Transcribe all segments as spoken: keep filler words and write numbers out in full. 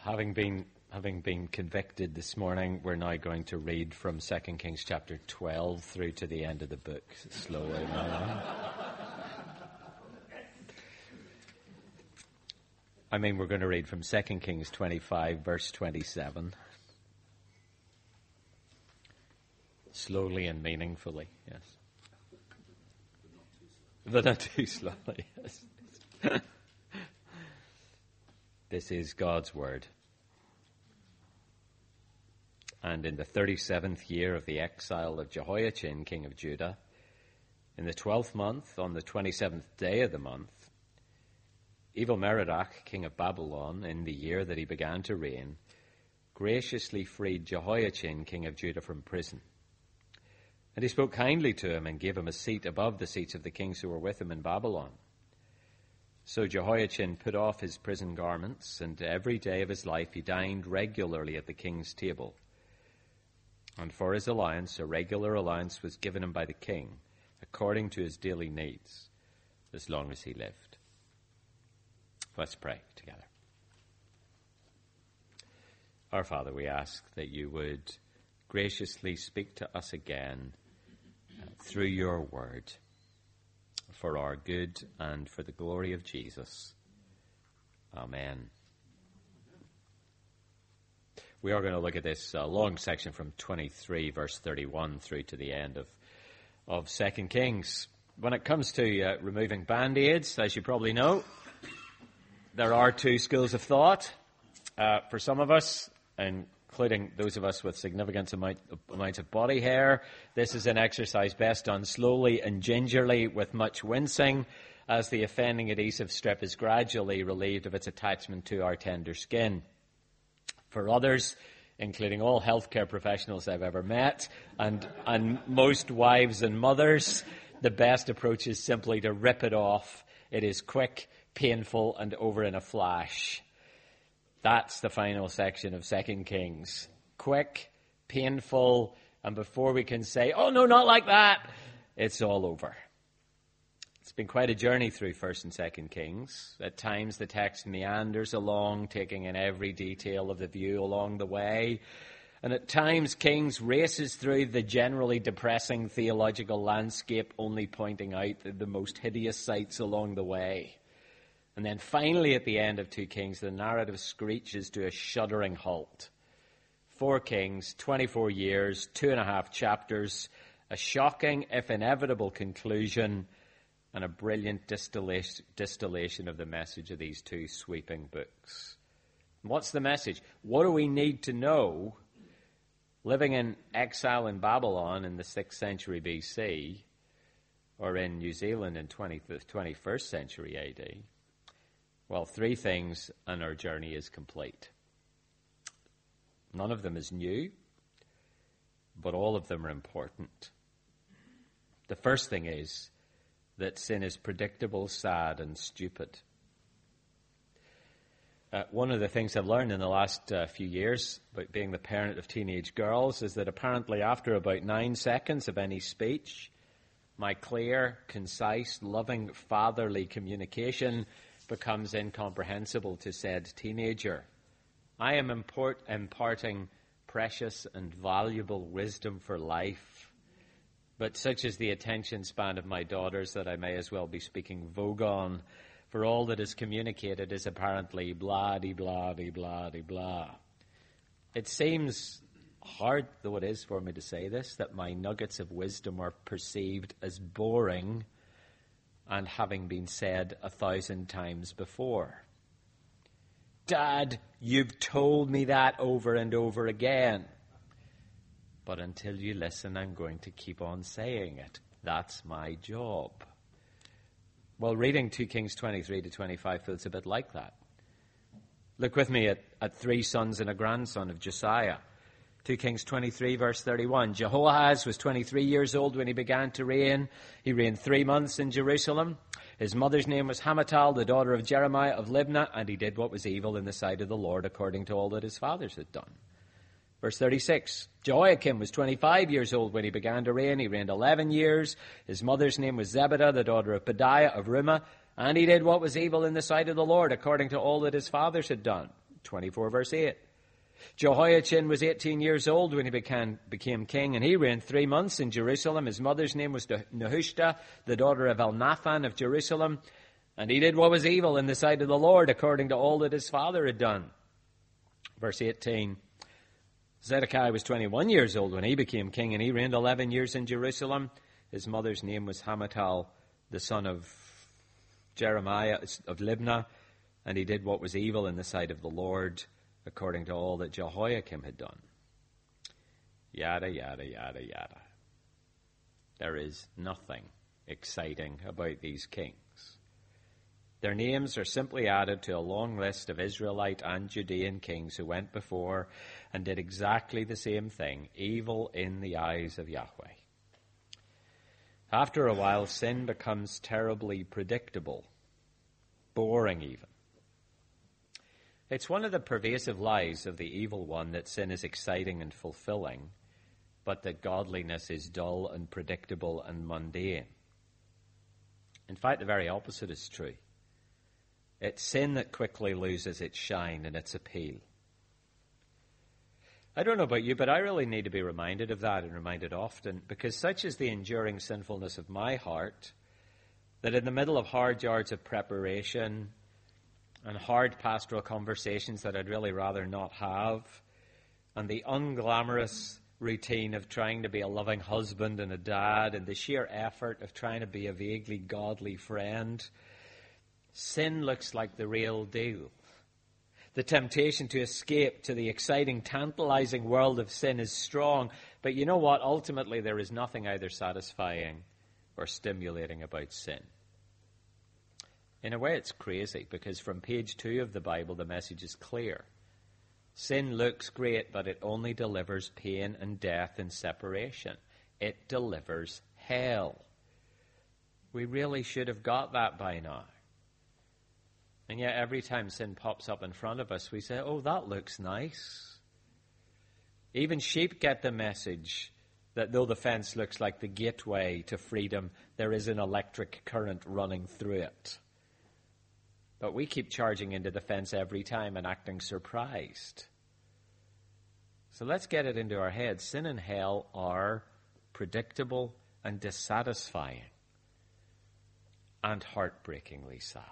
having been having been convicted this morning, we're now going to read from Second Kings chapter twelve through to the end of the book slowly now. I mean, we're going to read from Second Kings twenty-five, verse twenty-seven. Slowly and meaningfully, yes. But not too slowly, yes. This is God's word. And in the thirty-seventh year of the exile of Jehoiachin, king of Judah, in the twelfth month, on the twenty-seventh day of the month, Evil-Merodach, king of Babylon, in the year that he began to reign, graciously freed Jehoiachin, king of Judah, from prison. And he spoke kindly to him and gave him a seat above the seats of the kings who were with him in Babylon. So Jehoiachin put off his prison garments, and every day of his life he dined regularly at the king's table. And for his allowance, a regular allowance was given him by the king, according to his daily needs, as long as he lived. Let's pray together. Our Father, we ask that you would graciously speak to us again uh, through your word, for our good and for the glory of Jesus. Amen. We are going to look at this uh, long section from twenty-three, verse thirty-one, through to the end of, of Second Kings. When it comes to uh, removing Band-Aids, as you probably know, there are two schools of thought uh, for some of us, including those of us with significant amount, amounts of body hair. This is an exercise best done slowly and gingerly with much wincing, as the offending adhesive strip is gradually relieved of its attachment to our tender skin. For others, including all healthcare professionals I've ever met, and, and most wives and mothers, the best approach is simply to rip it off. It is quick, painful, and over in a flash. That's the final section of Second Kings. Quick, painful, and before we can say, oh no, not like that, it's all over. It's been quite a journey through First and Second Kings. At times the text meanders along, taking in every detail of the view along the way. And at times Kings races through the generally depressing theological landscape, only pointing out the most hideous sights along the way. And then finally at the end of Two Kings, the narrative screeches to a shuddering halt. Four Kings, twenty-four years, two and a half chapters, a shocking, if inevitable, conclusion, and a brilliant distillation, distillation of the message of these two sweeping books. What's the message? What do we need to know, living in exile in Babylon in the sixth century B C, or in New Zealand in the twenty-first century A D? Well, three things, and our journey is complete. None of them is new, but all of them are important. The first thing is that sin is predictable, sad, and stupid. Uh, one of the things I've learned in the last uh, few years about being the parent of teenage girls is that apparently after about nine seconds of any speech, my clear, concise, loving, fatherly communication becomes incomprehensible to said teenager. I am import, imparting precious and valuable wisdom for life, but such is the attention span of my daughters that I may as well be speaking Vogon, for all that is communicated is apparently blah-de-blah-de-blah-de-blah. It seems hard, though it is for me to say this, that my nuggets of wisdom are perceived as boring and having been said a thousand times before. Dad, you've told me that over and over again. But until you listen, I'm going to keep on saying it. That's my job. Well, reading Two Kings twenty-three to twenty-five feels a bit like that. Look with me at, at three sons and a grandson of Josiah. Two Kings twenty-three, verse thirty-one. Jehoahaz was twenty-three years old when he began to reign. He reigned three months in Jerusalem. His mother's name was Hamutal, the daughter of Jeremiah of Libnah, and he did what was evil in the sight of the Lord, according to all that his fathers had done. Verse thirty-six. Jehoiakim was twenty-five years old when he began to reign. He reigned eleven years. His mother's name was Zebidah, the daughter of Pedaiah of Rumah, and he did what was evil in the sight of the Lord, according to all that his fathers had done. twenty-four verse eight. Jehoiachin was eighteen years old when he became, became king, and he reigned three months in Jerusalem. His mother's name was Nehushta, the daughter of Elnathan of Jerusalem. And he did what was evil in the sight of the Lord, according to all that his father had done. Verse eighteen. Zedekiah was twenty-one years old when he became king, and he reigned eleven years in Jerusalem. His mother's name was Hamutal, the son of Jeremiah of Libnah, and he did what was evil in the sight of the Lord, according to all that Jehoiakim had done. Yada, yada, yada, yada. There is nothing exciting about these kings. Their names are simply added to a long list of Israelite and Judean kings who went before and did exactly the same thing, evil in the eyes of Yahweh. After a while, sin becomes terribly predictable, boring even. It's one of the pervasive lies of the evil one that sin is exciting and fulfilling, but that godliness is dull and predictable and mundane. In fact, the very opposite is true. It's sin that quickly loses its shine and its appeal. I don't know about you, but I really need to be reminded of that and reminded often, because such is the enduring sinfulness of my heart that in the middle of hard yards of preparation and hard pastoral conversations that I'd really rather not have, and the unglamorous routine of trying to be a loving husband and a dad, and the sheer effort of trying to be a vaguely godly friend, sin looks like the real deal. The temptation to escape to the exciting, tantalizing world of sin is strong. But you know what? Ultimately, there is nothing either satisfying or stimulating about sin. In a way, it's crazy, because from page two of the Bible, the message is clear. Sin looks great, but it only delivers pain and death and separation. It delivers hell. We really should have got that by now. And yet every time sin pops up in front of us, we say, oh, that looks nice. Even sheep get the message that though the fence looks like the gateway to freedom, there is an electric current running through it. But we keep charging into the fence every time and acting surprised. So let's get it into our heads. Sin and hell are predictable and dissatisfying and heartbreakingly sad.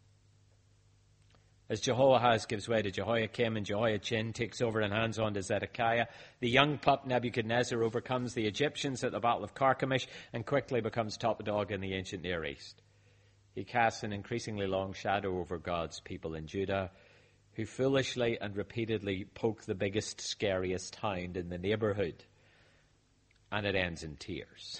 As Jehoahaz gives way to Jehoiakim and Jehoiachin takes over and hands on to Zedekiah, the young pup Nebuchadnezzar overcomes the Egyptians at the Battle of Carchemish and quickly becomes top dog in the ancient Near East. He casts an increasingly long shadow over God's people in Judah, who foolishly and repeatedly poke the biggest, scariest hound in the neighborhood. And it ends in tears.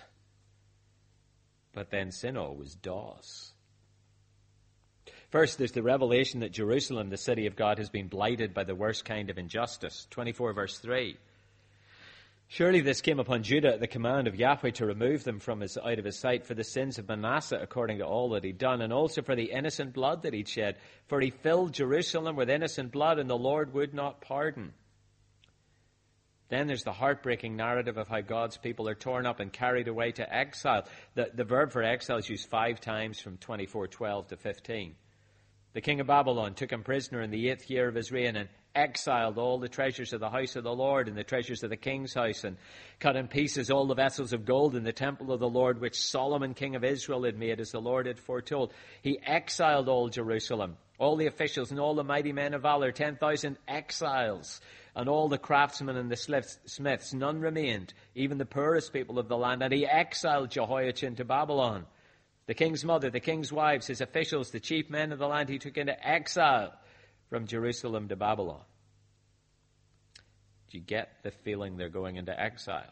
But then sin always does. First, there's the revelation that Jerusalem, the city of God, has been blighted by the worst kind of injustice. twenty-four verse three. Surely this came upon Judah at the command of Yahweh to remove them from his, out of his sight for the sins of Manasseh according to all that he'd done, and also for the innocent blood that he'd shed. For he filled Jerusalem with innocent blood, and the Lord would not pardon. Then there's the heartbreaking narrative of how God's people are torn up and carried away to exile. The, the verb for exile is used five times from twenty-four twelve to fifteen. The king of Babylon took him prisoner in the eighth year of his reign and exiled all the treasures of the house of the Lord and the treasures of the king's house, and cut in pieces all the vessels of gold in the temple of the Lord which Solomon king of Israel had made, as the Lord had foretold. He exiled all Jerusalem, all the officials and all the mighty men of valor, ten thousand exiles, and all the craftsmen and the smiths. None remained, even the poorest people of the land. And he exiled Jehoiachin to Babylon. The king's mother, the king's wives, his officials, the chief men of the land, he took into exile from Jerusalem to Babylon. Do you get the feeling they're going into exile?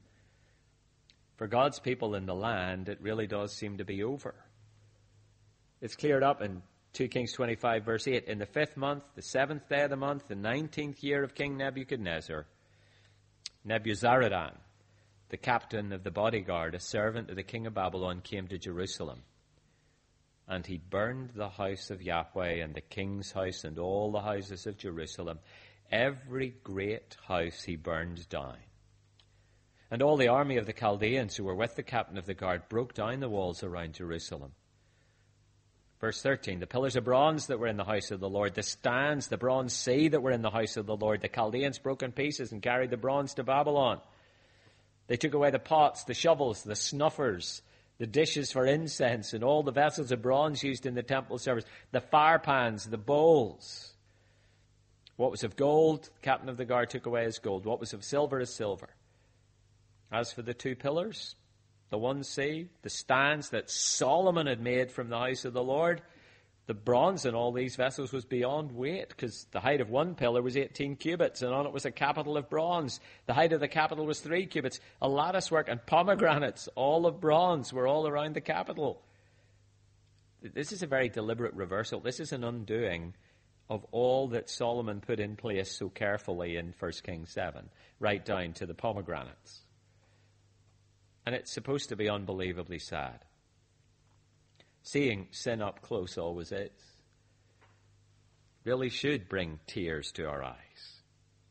For God's people in the land, it really does seem to be over. It's cleared up in two Kings twenty-five, verse eight. In the fifth month, the seventh day of the month, the nineteenth year of King Nebuchadnezzar, Nebuzaradan, the captain of the bodyguard, a servant of the king of Babylon, came to Jerusalem. And he burned the house of Yahweh and the king's house and all the houses of Jerusalem. Every great house he burned down. And all the army of the Chaldeans who were with the captain of the guard broke down the walls around Jerusalem. Verse thirteen, the pillars of bronze that were in the house of the Lord, the stands, the bronze sea that were in the house of the Lord, the Chaldeans broke in pieces and carried the bronze to Babylon. They took away the pots, the shovels, the snuffers, the dishes for incense, and all the vessels of bronze used in the temple service, the fire pans, the bowls. What was of gold, the captain of the guard took away as gold. What was of silver as silver. As for the two pillars, the one sea, the stands that Solomon had made from the house of the Lord, the bronze in all these vessels was beyond weight, because the height of one pillar was eighteen cubits, and on it was a capital of bronze. The height of the capital was three cubits. A lattice work and pomegranates, all of bronze, were all around the capital. This is a very deliberate reversal. This is an undoing of all that Solomon put in place so carefully in First Kings seven, right down to the pomegranates. And it's supposed to be unbelievably sad. Seeing sin up close always is. Really should bring tears to our eyes.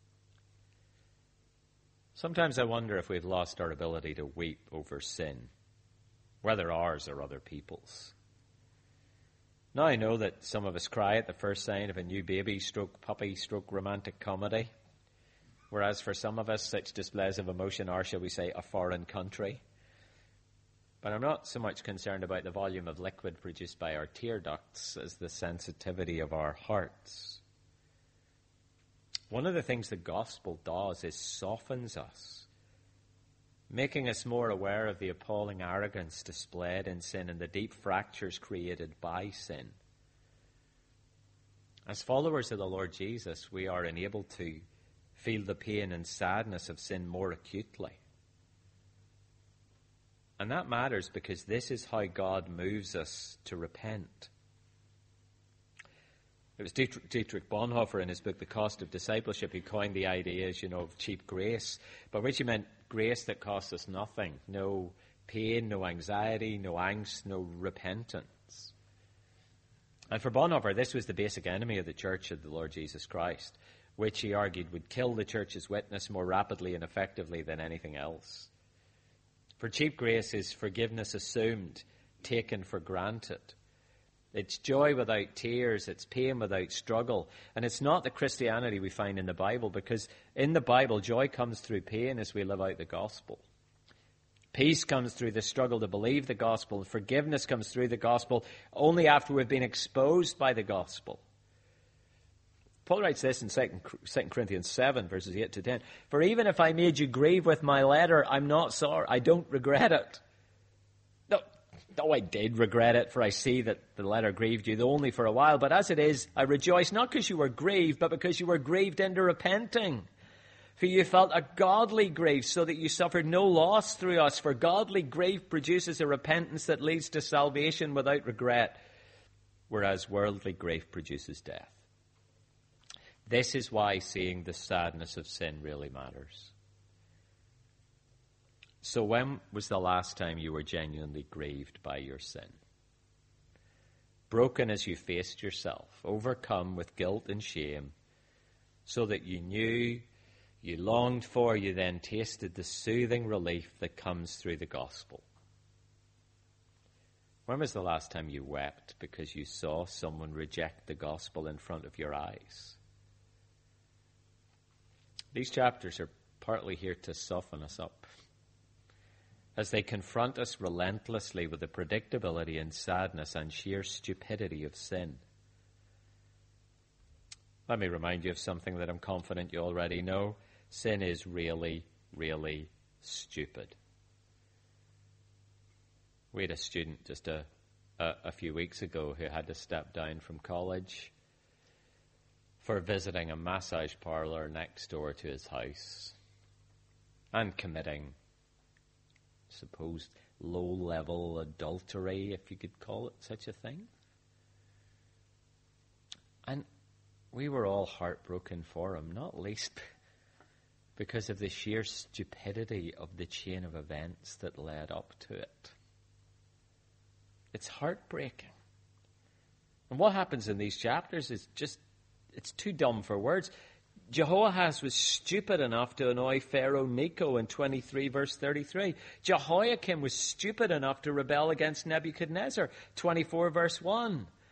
Sometimes I wonder if we've lost our ability to weep over sin, whether ours or other people's. Now I know that some of us cry at the first sign of a new baby stroke puppy stroke romantic comedy, whereas for some of us such displays of emotion are, shall we say, a foreign country. But I'm not so much concerned about the volume of liquid produced by our tear ducts as the sensitivity of our hearts. One of the things the gospel does is softens us, making us more aware of the appalling arrogance displayed in sin and the deep fractures created by sin. As followers of the Lord Jesus, we are enabled to feel the pain and sadness of sin more acutely. And that matters because this is how God moves us to repent. It was Dietrich Bonhoeffer in his book, The Cost of Discipleship, who coined the ideas, you know, of cheap grace, by which he meant grace that costs us nothing. No pain, no anxiety, no angst, no repentance. And for Bonhoeffer, this was the basic enemy of the church of the Lord Jesus Christ, which he argued would kill the church's witness more rapidly and effectively than anything else. For cheap grace is forgiveness assumed, taken for granted. It's joy without tears, it's pain without struggle. And it's not the Christianity we find in the Bible, because in the Bible, joy comes through pain as we live out the gospel. Peace comes through the struggle to believe the gospel. Forgiveness comes through the gospel only after we've been exposed by the gospel. Paul writes this in Second Corinthians seven, verses eight to ten. For even if I made you grieve with my letter, I'm not sorry. I don't regret it. No, no, I did regret it, for I see that the letter grieved you, though only for a while. But as it is, I rejoice, not because you were grieved, but because you were grieved into repenting. For you felt a godly grief, so that you suffered no loss through us. For godly grief produces a repentance that leads to salvation without regret, whereas worldly grief produces death. This is why seeing the sadness of sin really matters. So when was the last time you were genuinely grieved by your sin? Broken as you faced yourself, overcome with guilt and shame, so that you knew, you longed for, you then tasted the soothing relief that comes through the gospel. When was the last time you wept because you saw someone reject the gospel in front of your eyes? These chapters are partly here to soften us up as they confront us relentlessly with the predictability and sadness and sheer stupidity of sin. Let me remind you of something that I'm confident you already know. Sin is really, really stupid. We had a student just a, a, a few weeks ago who had to step down from college for visiting a massage parlor next door to his house and committing supposed low-level adultery, if you could call it such a thing. And we were all heartbroken for him, not least because of the sheer stupidity of the chain of events that led up to it. It's heartbreaking. And what happens in these chapters is just, it's too dumb for words. Jehoahaz was stupid enough to annoy Pharaoh Necho in twenty-three verse thirty-three. Jehoiakim was stupid enough to rebel against Nebuchadnezzar, twenty-four verse one.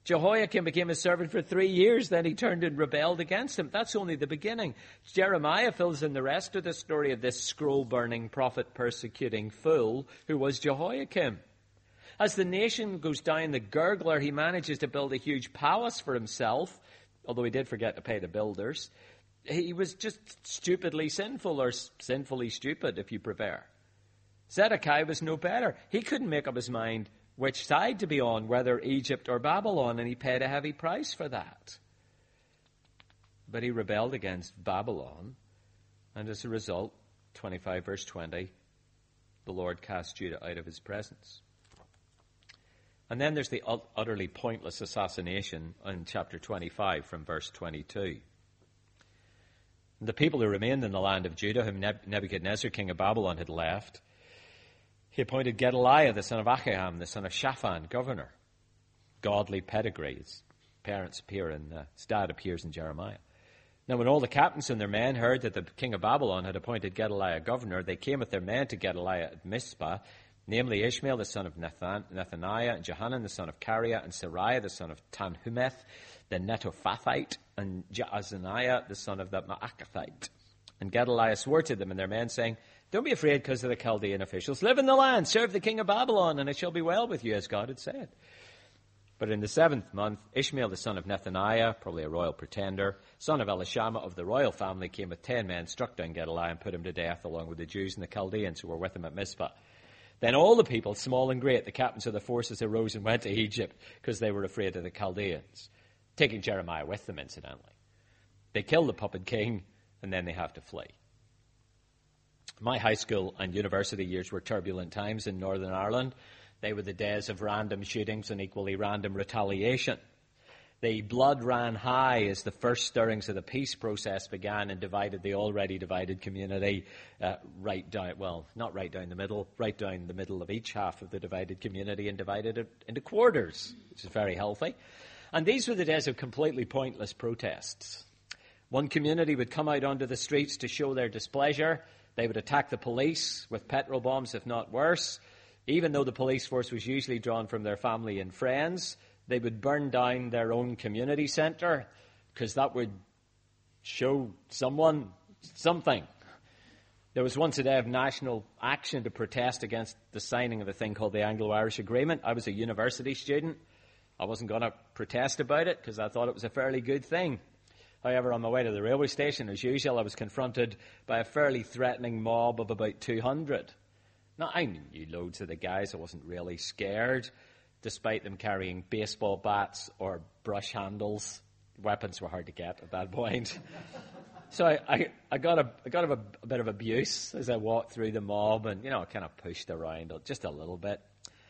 Jehoiakim became his servant for three years, then he turned and rebelled against him. That's only the beginning. Jeremiah fills in the rest of the story of this scroll-burning, prophet-persecuting fool who was Jehoiakim. As the nation goes down the gurgler, he manages to build a huge palace for himself, although he did forget to pay the builders. He was just stupidly sinful, or sinfully stupid, if you prefer. Zedekiah was no better. He couldn't make up his mind which side to be on, whether Egypt or Babylon, and he paid a heavy price for that. But he rebelled against Babylon, and as a result, twenty-five verse twenty, the Lord cast Judah out of his presence. And then there's the utterly pointless assassination in chapter twenty-five from verse twenty-two. The people who remained in the land of Judah, whom Nebuchadnezzar, king of Babylon, had left, he appointed Gedaliah, the son of Ahikam, the son of Shaphan, governor. Godly pedigree. His parents appear in, uh, his dad appears in Jeremiah. Now, when all the captains and their men heard that the king of Babylon had appointed Gedaliah governor, they came with their men to Gedaliah at Mizpah, namely Ishmael, the son of Nathan, Nethaniah, and Johanan, the son of Kareah, and Sariah, the son of Tanhumeth, the Netophathite, and Jaazaniah, the son of the Maacathite. And Gedaliah swore to them and their men, saying, "Don't be afraid because of the Chaldean officials. Live in the land, serve the king of Babylon, and it shall be well with you, as God had said." But in the seventh month, Ishmael, the son of Nethaniah, probably a royal pretender, son of Elishama of the royal family, came with ten men, struck down Gedaliah, and put him to death, along with the Jews and the Chaldeans who were with him at Mizpah. Then all the people, small and great, the captains of the forces, arose and went to Egypt, because they were afraid of the Chaldeans, taking Jeremiah with them, incidentally. They kill the puppet king, and then they have to flee. My high school and university years were turbulent times in Northern Ireland. They were the days of random shootings and equally random retaliation. The blood ran high as the first stirrings of the peace process began and divided the already divided community uh, right down, well, not right down the middle, right down the middle of each half of the divided community and divided it into quarters, which is very healthy. And these were the days of completely pointless protests. One community would come out onto the streets to show their displeasure. They would attack the police with petrol bombs, if not worse. Even though the police force was usually drawn from their family and friends, they would burn down their own community centre because that would show someone something. There was once a day of national action to protest against the signing of a thing called the Anglo-Irish Agreement. I was a university student. I wasn't going to protest about it because I thought it was a fairly good thing. However, on my way to the railway station, as usual, I was confronted by a fairly threatening mob of about two hundred. Now, I knew loads of the guys. I wasn't really scared, despite them carrying baseball bats or brush handles. Weapons were hard to get at that point. So I, I, I got, a, I got a, a bit of abuse as I walked through the mob and, you know, kind of pushed around just a little bit.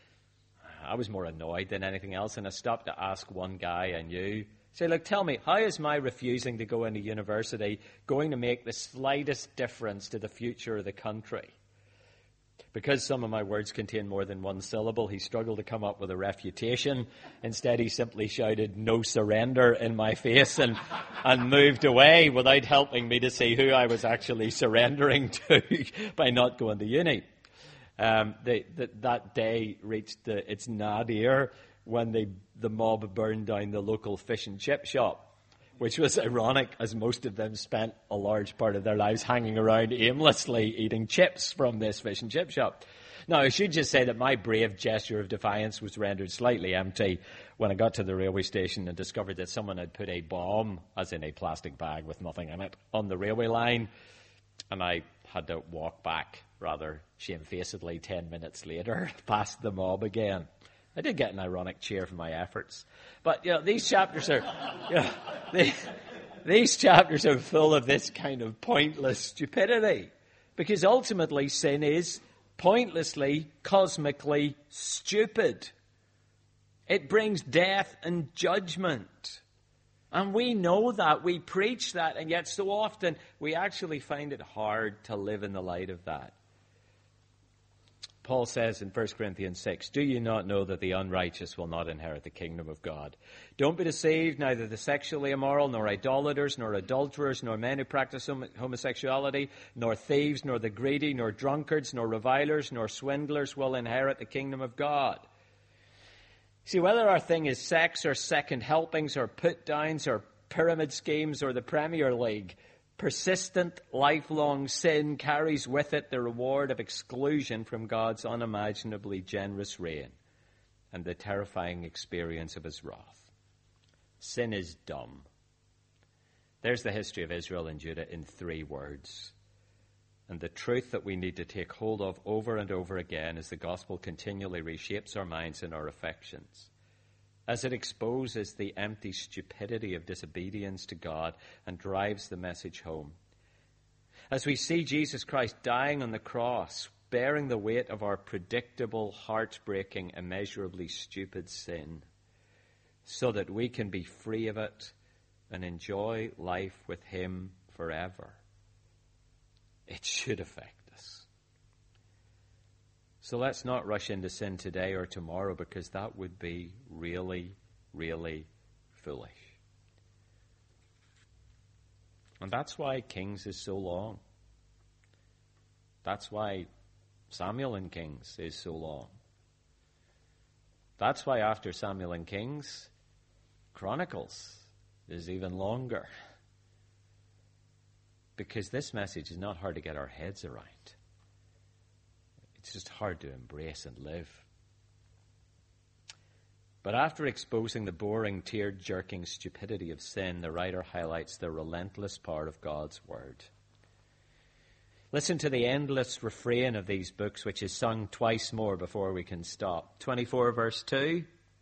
I was more annoyed than anything else, and I stopped to ask one guy I knew, say, look, tell me, how is my refusing to go into university going to make the slightest difference to the future of the country? Because some of my words contain more than one syllable, he struggled to come up with a refutation. Instead, he simply shouted, "No surrender," in my face and, and moved away without helping me to see who I was actually surrendering to by not going to uni. Um, they, the, that day reached the, its nadir when they, the mob burned down the local fish and chip shop, which was ironic as most of them spent a large part of their lives hanging around aimlessly eating chips from this fish and chip shop. Now, I should just say that my brave gesture of defiance was rendered slightly empty when I got to the railway station and discovered that someone had put a bomb, as in a plastic bag with nothing in it, on the railway line, and I had to walk back rather shamefacedly ten minutes later past the mob again. I did get an ironic cheer for my efforts. But, you know, these chapters are, you know, they, these chapters are full of this kind of pointless stupidity. Because ultimately sin is pointlessly, cosmically stupid. It brings death and judgment. And we know that, we preach that, and yet so often we actually find it hard to live in the light of that. Paul says in First Corinthians six, "Do you not know that the unrighteous will not inherit the kingdom of God? Don't be deceived, neither the sexually immoral, nor idolaters, nor adulterers, nor men who practice homosexuality, nor thieves, nor the greedy, nor drunkards, nor revilers, nor swindlers will inherit the kingdom of God." See, whether our thing is sex or second helpings or put downs or pyramid schemes or the Premier League, persistent, lifelong sin carries with it the reward of exclusion from God's unimaginably generous reign and the terrifying experience of his wrath. Sin is dumb. There's the history of Israel and Judah in three words. And the truth that we need to take hold of over and over again as the gospel continually reshapes our minds and our affections, as it exposes the empty stupidity of disobedience to God and drives the message home. As we see Jesus Christ dying on the cross, bearing the weight of our predictable, heartbreaking, immeasurably stupid sin, so that we can be free of it and enjoy life with him forever. It should affect us. So let's not rush into sin today or tomorrow, because that would be really, really foolish. And that's why Kings is so long. That's why Samuel and Kings is so long. That's why after Samuel and Kings, Chronicles is even longer. Because this message is not hard to get our heads around. It's just hard to embrace and live. But after exposing the boring, tear-jerking stupidity of sin, the writer highlights the relentless power of God's word. Listen to the endless refrain of these books, which is sung twice more before we can stop. twenty-four verse two.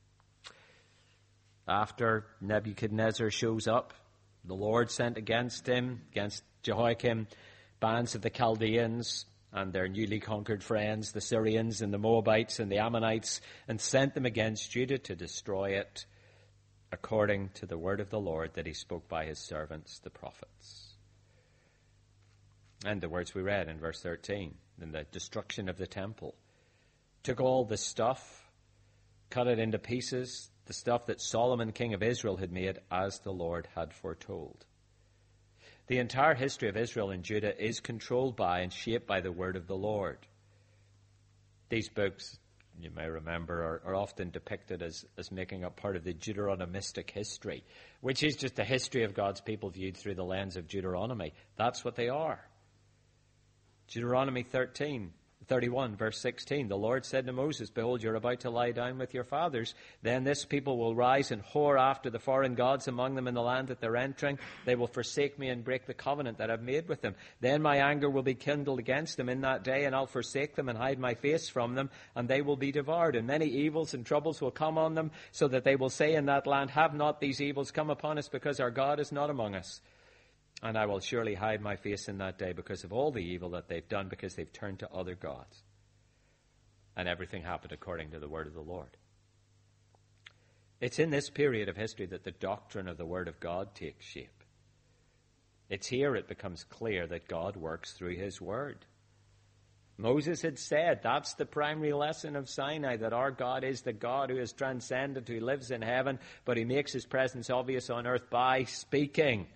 After Nebuchadnezzar shows up, the Lord sent against him, against Jehoiakim, bands of the Chaldeans and their newly conquered friends, the Syrians and the Moabites and the Ammonites, and sent them against Judah to destroy it, according to the word of the Lord that he spoke by his servants, the prophets. And the words we read in verse thirteen, in the destruction of the temple. Took all the stuff, cut it into pieces, the stuff that Solomon, king of Israel, had made, as the Lord had foretold. The entire history of Israel and Judah is controlled by and shaped by the word of the Lord. These books, you may remember, are, are often depicted as, as making up part of the Deuteronomistic history, which is just the history of God's people viewed through the lens of Deuteronomy. That's what they are. Deuteronomy thirteen. thirty-one, verse sixteen, the Lord said to Moses, behold, you're about to lie down with your fathers. Then this people will rise and whore after the foreign gods among them in the land that they're entering. They will forsake me and break the covenant that I've made with them. Then my anger will be kindled against them in that day, and I'll forsake them and hide my face from them, and they will be devoured. And many evils and troubles will come on them, so that they will say in that land, have not these evils come upon us, because our God is not among us. And I will surely hide my face in that day because of all the evil that they've done, because they've turned to other gods. And everything happened according to the word of the Lord. It's in this period of history that the doctrine of the word of God takes shape. It's here it becomes clear that God works through his word. Moses had said that's the primary lesson of Sinai, that our God is the God who is transcendent, who lives in heaven, but he makes his presence obvious on earth by speaking.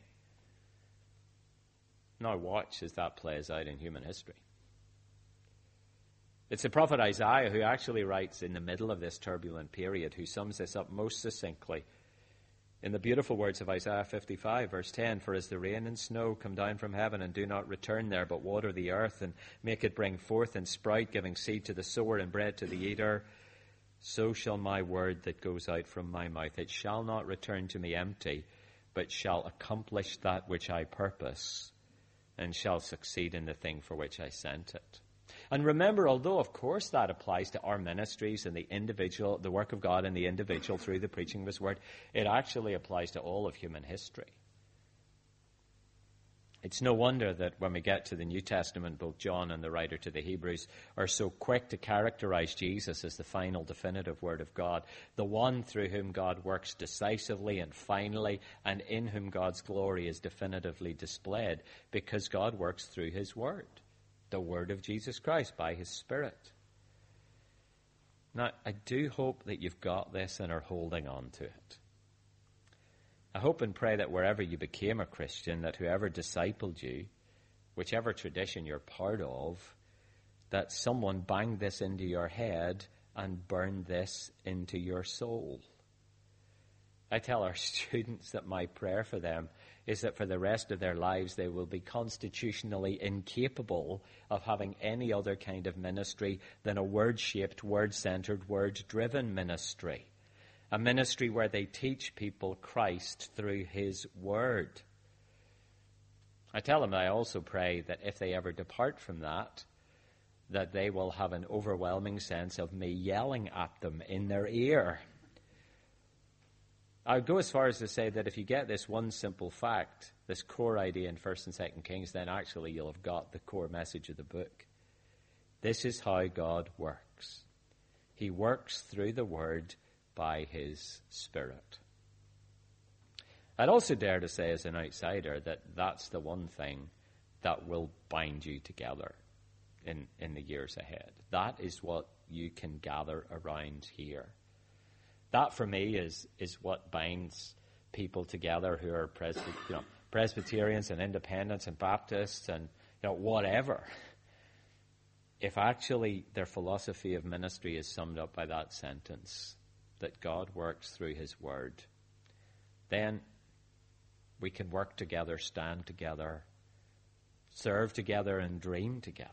Now watch as that plays out in human history. It's the prophet Isaiah who actually writes in the middle of this turbulent period, who sums this up most succinctly in the beautiful words of Isaiah fifty-five, verse ten, for as the rain and snow come down from heaven and do not return there, but water the earth and make it bring forth and sprout, giving seed to the sower and bread to the eater, so shall my word that goes out from my mouth. It shall not return to me empty, but shall accomplish that which I purpose, and shall succeed in the thing for which I sent it. And remember, although of course that applies to our ministries and the individual, the work of God in the individual through the preaching of his word, it actually applies to all of human history. It's no wonder that when we get to the New Testament, both John and the writer to the Hebrews are so quick to characterize Jesus as the final definitive word of God, the one through whom God works decisively and finally, and in whom God's glory is definitively displayed, because God works through his word, the word of Jesus Christ by his Spirit. Now, I do hope that you've got this and are holding on to it. I hope and pray that wherever you became a Christian, that whoever discipled you, whichever tradition you're part of, that someone banged this into your head and burn this into your soul. I tell our students that my prayer for them is that for the rest of their lives they will be constitutionally incapable of having any other kind of ministry than a word-shaped, word-centered, word-driven ministry. A ministry where they teach people Christ through his word. I tell them I also pray that if they ever depart from that, that they will have an overwhelming sense of me yelling at them in their ear. I would go as far as to say that if you get this one simple fact, this core idea in First and Second Kings, then actually you'll have got the core message of the book. This is how God works. He works through the word by his Spirit. I'd also dare to say as an outsider that that's the one thing that will bind you together in, in the years ahead. That is what you can gather around here. That, for me, is is what binds people together who are Presby- you know, Presbyterians and Independents and Baptists and you know whatever. If actually their philosophy of ministry is summed up by that sentence, that God works through his word, then we can work together, stand together, serve together, and dream together.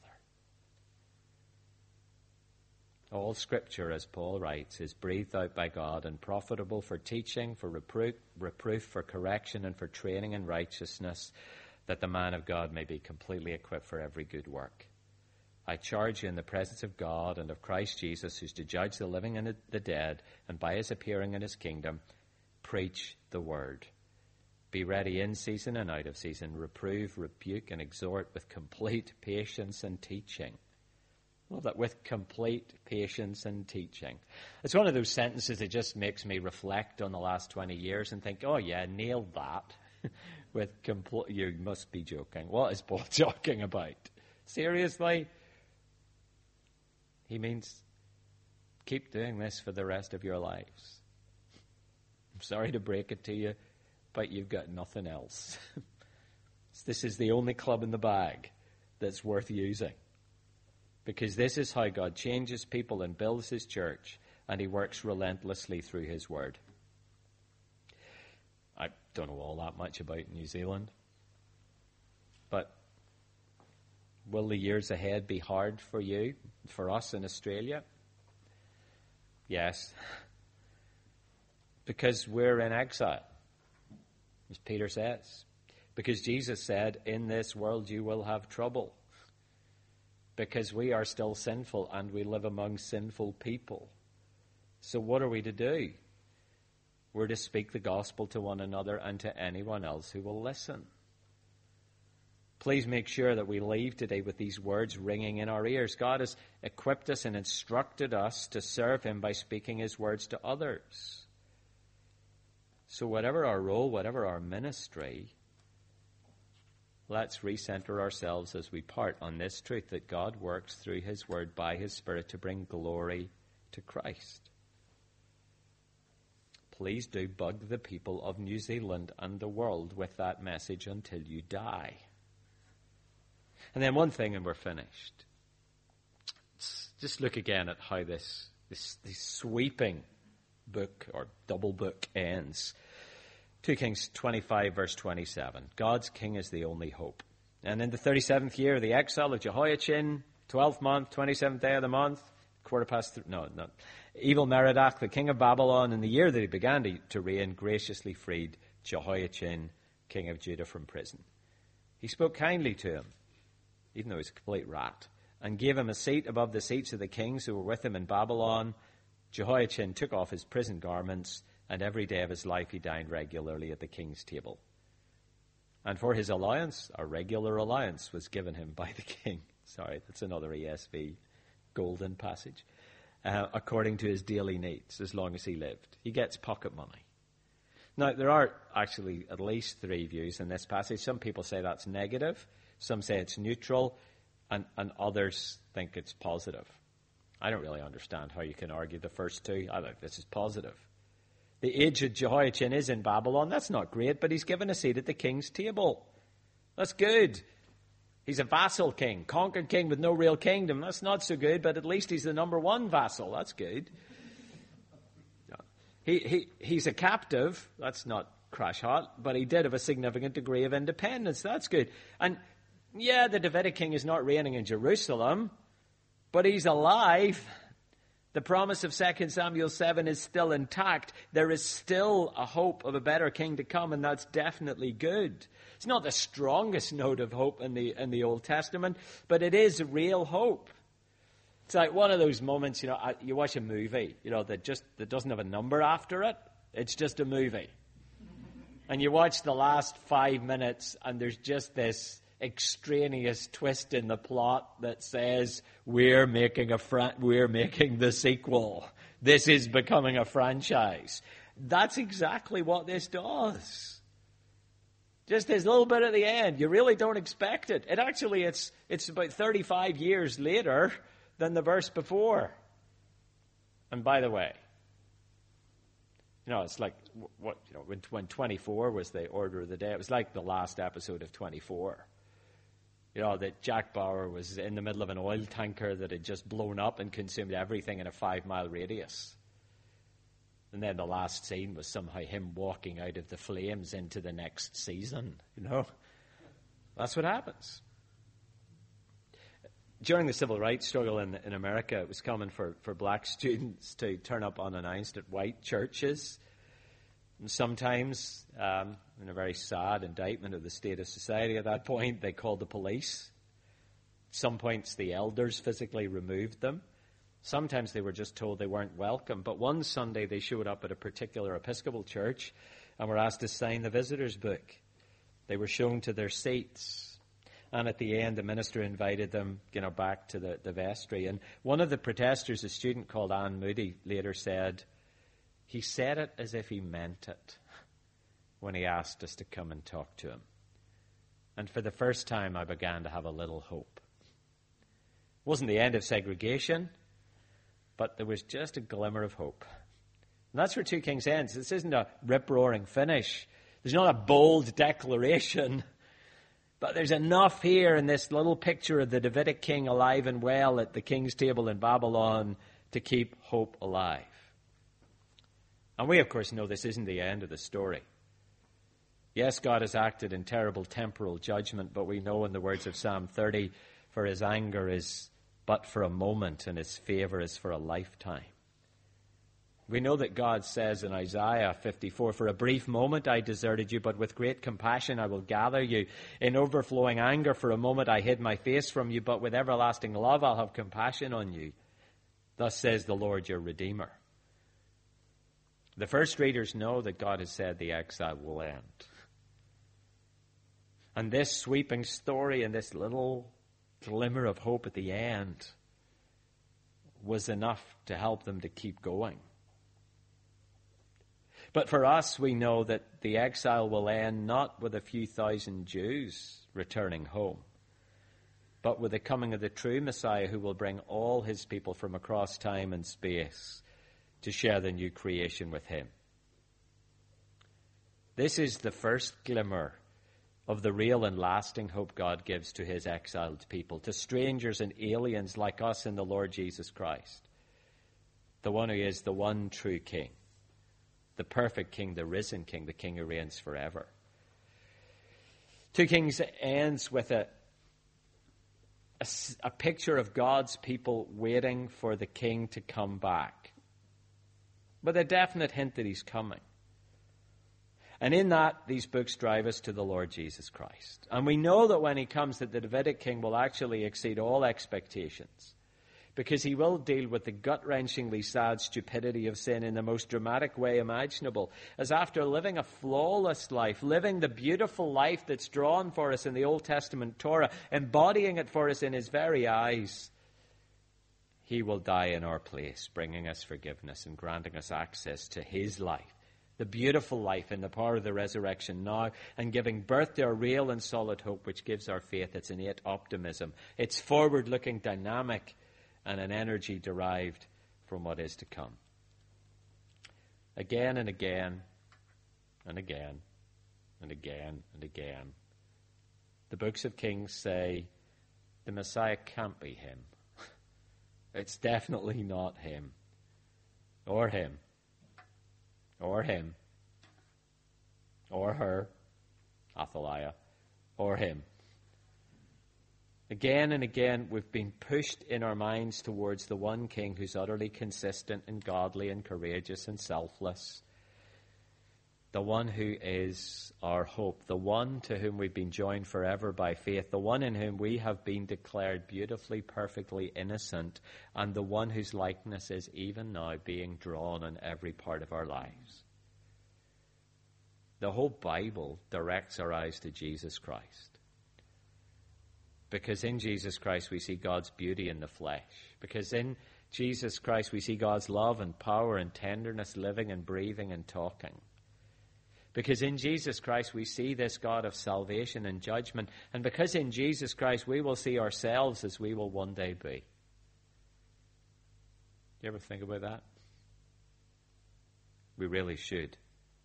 All Scripture, as Paul writes, is breathed out by God and profitable for teaching, for reproof, reproof, for correction, and for training in righteousness, that the man of God may be completely equipped for every good work. I charge you in the presence of God and of Christ Jesus, who's to judge the living and the dead, and by his appearing in his kingdom, preach the word. Be ready in season and out of season, reprove, rebuke, and exhort with complete patience and teaching. Well, that with complete patience and teaching. It's one of those sentences that just makes me reflect on the last twenty years and think, oh yeah, nailed that. with complete, you must be joking. What is Paul talking about? Seriously? He means keep doing this for the rest of your lives. I'm sorry to break it to you, but you've got nothing else. This is the only club in the bag that's worth using. Because this is how God changes people and builds his church, and he works relentlessly through his word. I don't know all that much about New Zealand, but will the years ahead be hard for you, for us in Australia? Yes. Because we're in exile, as Peter says. Because Jesus said, in this world you will have trouble. Because we are still sinful and we live among sinful people. So what are we to do? We're to speak the gospel to one another and to anyone else who will listen. Please make sure that we leave today with these words ringing in our ears. God has equipped us and instructed us to serve him by speaking his words to others. So whatever our role, whatever our ministry, let's recenter ourselves as we part on this truth that God works through his word by his Spirit to bring glory to Christ. Please do bug the people of New Zealand and the world with that message until you die. And then one thing and we're finished. Let's just look again at how this, this, this sweeping book or double book ends. Second Kings twenty-five, verse twenty-seven. God's king is the only hope. And in the thirty-seventh year of the exile of Jehoiachin, twelfth month, twenty-seventh day of the month, quarter past three, no, no. Evil Merodach, the king of Babylon, in the year that he began to, to reign, graciously freed Jehoiachin, king of Judah, from prison. He spoke kindly to him, even though he's a complete rat, and gave him a seat above the seats of the kings who were with him in Babylon. Jehoiachin took off his prison garments, and every day of his life he dined regularly at the king's table. And for his allowance, a regular allowance was given him by the king. Sorry, that's another E S V golden passage. Uh, according to his daily needs, as long as he lived. He gets pocket money. Now, there are actually at least three views in this passage. Some people say that's negative. Some say it's neutral. And, and others think it's positive. I don't really understand how you can argue the first two. I think this is positive. The aged Jehoiachin is in Babylon. That's not great, but he's given a seat at the king's table. That's good. He's a vassal king, conquered king with no real kingdom. That's not so good, but at least he's the number one vassal. That's good. He, he, he's a captive. That's not crash hot, but he did have a significant degree of independence. That's good. And yeah, the Davidic king is not reigning in Jerusalem, but he's alive. The promise of Second Samuel seven is still intact. There is still a hope of a better king to come, and that's definitely good. It's not the strongest note of hope in the in the Old Testament, but it is real hope. It's like one of those moments, you know, you watch a movie, you know, that just that doesn't have a number after it. It's just a movie. And you watch the last five minutes, and there's just this extraneous twist in the plot that says we're making a fran- we're making the sequel. This is becoming a franchise. That's exactly what this does. Just this little bit at the end, you really don't expect it. It actually it's it's about thirty-five years later than the verse before. And by the way, you know, it's like what you know when when twenty-four was the order of the day. It was like the last episode of twenty-four. You know, that Jack Bauer was in the middle of an oil tanker that had just blown up and consumed everything in a five-mile radius. And then the last scene was somehow him walking out of the flames into the next season. You know, that's what happens. During the civil rights struggle in, in America, it was common for, for black students to turn up unannounced at white churches. And sometimes, um, in a very sad indictment of the state of society at that point, they called the police. At some points, the elders physically removed them. Sometimes they were just told they weren't welcome. But one Sunday, they showed up at a particular Episcopal church and were asked to sign the visitor's book. They were shown to their seats. And at the end, the minister invited them, you know, back to the, the vestry. And one of the protesters, a student called Anne Moody, later said, he said it as if he meant it when he asked us to come and talk to him. And for the first time, I began to have a little hope. It wasn't the end of segregation, but there was just a glimmer of hope. And that's where Two Kings ends. This isn't a rip-roaring finish. There's not a bold declaration. But there's enough here in this little picture of the Davidic king alive and well at the king's table in Babylon to keep hope alive. And we, of course, know this isn't the end of the story. Yes, God has acted in terrible temporal judgment, but we know in the words of Psalm thirty, for his anger is but for a moment and his favor is for a lifetime. We know that God says in Isaiah fifty-four, for a brief moment I deserted you, but with great compassion I will gather you. In overflowing anger for a moment I hid my face from you, but with everlasting love I'll have compassion on you. Thus says the Lord your Redeemer. The first readers know that God has said the exile will end. And this sweeping story and this little glimmer of hope at the end was enough to help them to keep going. But for us, we know that the exile will end not with a few thousand Jews returning home, but with the coming of the true Messiah who will bring all his people from across time and space to share the new creation with him. This is the first glimmer of the real and lasting hope God gives to his exiled people, to strangers and aliens like us in the Lord Jesus Christ, the one who is the one true King, the perfect King, the risen King, the King who reigns forever. Two Kings ends with a, a, a picture of God's people waiting for the King to come back, with a definite hint that he's coming. And in that, these books drive us to the Lord Jesus Christ. And we know that when he comes, that the Davidic king will actually exceed all expectations, because he will deal with the gut-wrenchingly sad stupidity of sin in the most dramatic way imaginable. As after living a flawless life, living the beautiful life that's drawn for us in the Old Testament Torah, embodying it for us in his very eyes, he will die in our place, bringing us forgiveness and granting us access to his life, the beautiful life in the power of the resurrection now, and giving birth to a real and solid hope which gives our faith its innate optimism, its forward-looking dynamic, and an energy derived from what is to come. Again and again and again and again and again, the books of Kings say the Messiah can't be him. It's definitely not him. Or him. Or him. Or her, Athaliah. Or him. Again and again, we've been pushed in our minds towards the one king who's utterly consistent and godly and courageous and selfless. The one who is our hope. The one to whom we've been joined forever by faith. The one in whom we have been declared beautifully, perfectly innocent. And the one whose likeness is even now being drawn in every part of our lives. The whole Bible directs our eyes to Jesus Christ. Because in Jesus Christ we see God's beauty in the flesh. Because in Jesus Christ we see God's love and power and tenderness living and breathing and talking. Because in Jesus Christ we see this God of salvation and judgment. And because in Jesus Christ we will see ourselves as we will one day be. You ever think about that? We really should.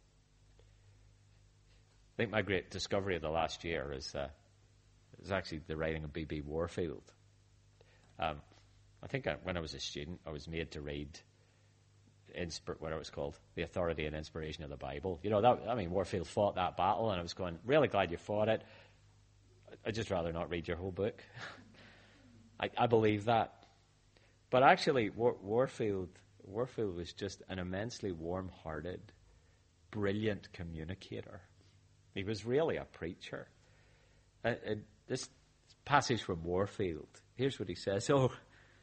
I think my great discovery of the last year is... Uh, It was actually the writing of B B Warfield. Um, I think I, when I was a student, I was made to read Inspir- what it was called, The Authority and Inspiration of the Bible. You know, that, I mean, Warfield fought that battle, and I was going, really glad you fought it. I'd just rather not read your whole book. I, I believe that. But actually, War, Warfield, Warfield was just an immensely warm-hearted, brilliant communicator. He was really a preacher. Uh, uh, this passage from Warfield, here's what he says. Oh,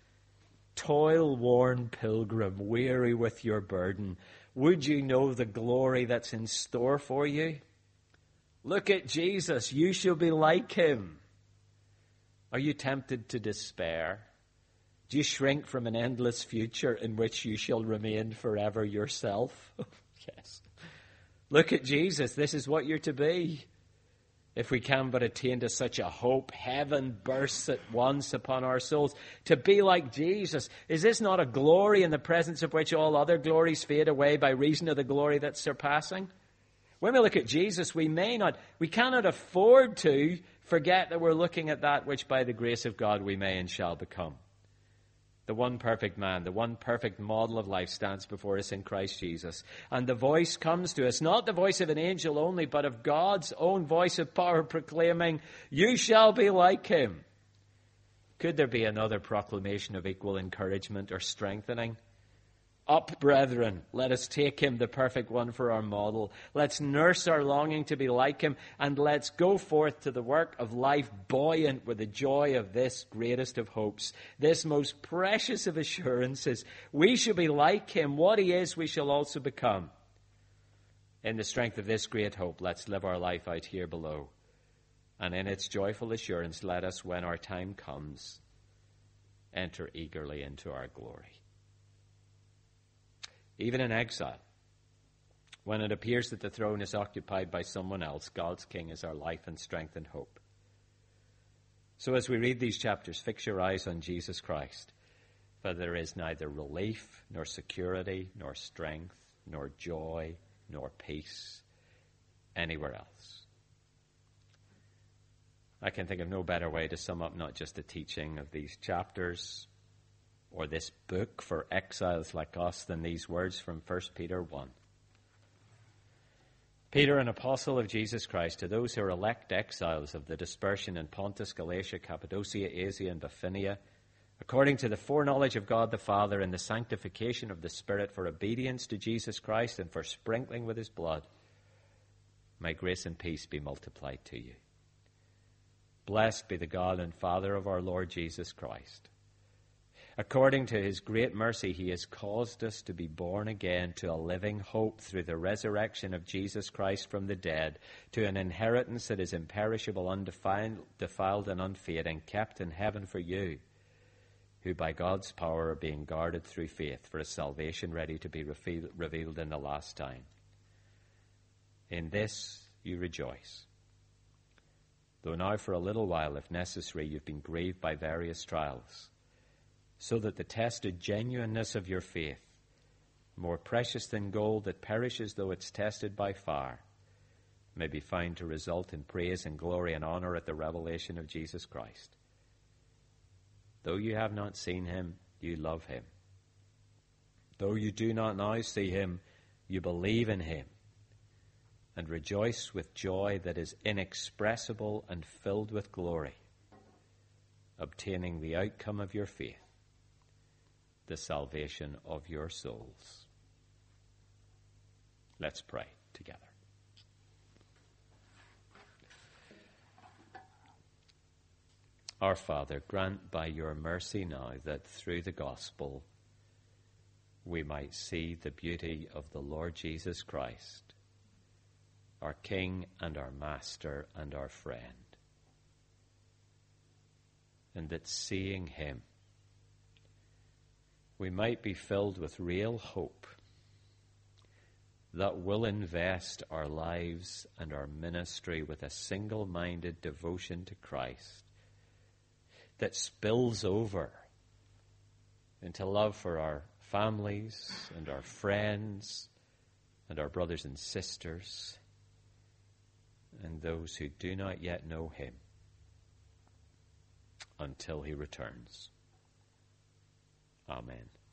toil-worn pilgrim, weary with your burden, would you know the glory that's in store for you? Look at Jesus, you shall be like him. Are you tempted to despair? Do you shrink from an endless future in which you shall remain forever yourself? Yes. Look at Jesus, this is what you're to be. If we can but attain to such a hope, heaven bursts at once upon our souls. To be like Jesus, is this not a glory in the presence of which all other glories fade away by reason of the glory that's surpassing? When we look at Jesus, we may not, we cannot afford to forget that we're looking at that which by the grace of God we may and shall become. The one perfect man, the one perfect model of life stands before us in Christ Jesus. And the voice comes to us, not the voice of an angel only, but of God's own voice of power proclaiming, you shall be like him. Could there be another proclamation of equal encouragement or strengthening? Up, brethren, let us take him, the perfect one, for our model. Let's nurse our longing to be like him, and let's go forth to the work of life buoyant with the joy of this greatest of hopes, this most precious of assurances. We shall be like him. What he is, we shall also become. In the strength of this great hope, let's live our life out here below. And in its joyful assurance, let us, when our time comes, enter eagerly into our glory. Even in exile, when it appears that the throne is occupied by someone else, God's King is our life and strength and hope. So as we read these chapters, fix your eyes on Jesus Christ, for there is neither relief, nor security, nor strength, nor joy, nor peace anywhere else. I can think of no better way to sum up not just the teaching of these chapters, or this book for exiles like us, than these words from First Peter one. Peter, an apostle of Jesus Christ, to those who are elect exiles of the dispersion in Pontus, Galatia, Cappadocia, Asia, and Bithynia, according to the foreknowledge of God the Father and the sanctification of the Spirit, for obedience to Jesus Christ and for sprinkling with his blood, may grace and peace be multiplied to you. Blessed be the God and Father of our Lord Jesus Christ. According to his great mercy, he has caused us to be born again to a living hope through the resurrection of Jesus Christ from the dead, to an inheritance that is imperishable, undefiled, defiled, and unfading, kept in heaven for you, who by God's power are being guarded through faith for a salvation ready to be revealed in the last time. In this you rejoice, though now for a little while, if necessary, you've been grieved by various trials, so that the tested genuineness of your faith, more precious than gold that perishes though it's tested by fire, may be found to result in praise and glory and honor at the revelation of Jesus Christ, Though you have not seen him, you love him. Though you do not now see him, you believe in him and rejoice with joy that is inexpressible and filled with glory, obtaining the outcome of your faith, the salvation of your souls. Let's pray together. Our Father, grant by your mercy now that through the gospel we might see the beauty of the Lord Jesus Christ, our King and our Master and our friend, and that seeing him we might be filled with real hope that will invest our lives and our ministry with a single-minded devotion to Christ that spills over into love for our families and our friends and our brothers and sisters and those who do not yet know him until he returns. Amen.